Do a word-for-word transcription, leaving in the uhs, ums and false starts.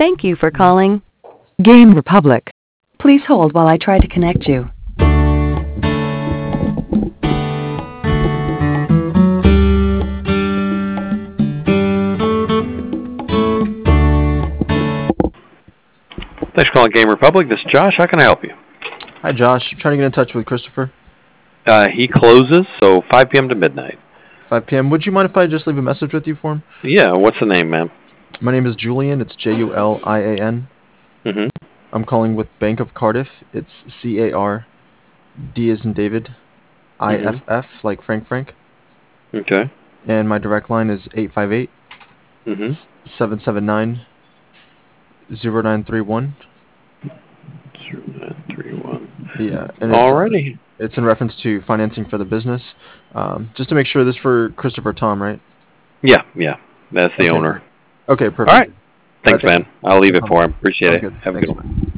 Thank you for calling Game Republic. Please hold while I try to connect you. Thanks for calling Game Republic. This is Josh. How can I help you? Hi, Josh. I'm trying to get in touch with Christopher. Uh, he closes, so five p m to midnight. five p m Would you mind if I just leave a message with you for him? Yeah, what's the name, man? My name is Julian. It's J U L I A N. Mm-hmm. I'm calling with Bank of Cardiff. It's C A R D as in David, I F F, mm-hmm. like Frank Frank. Okay. And my direct line is eight five eight, seven seven nine, zero nine three one. zero nine three one. Yeah. And it's, Alrighty. Uh, it's in reference to financing for the business. Um, just to make sure this is for Christopher Tom, right? Yeah, yeah. That's the okay. owner. Okay, perfect. All right. Thanks, All right, man. I'll leave it for him. Appreciate Sounds it. Good. Have Thanks, a good one. man.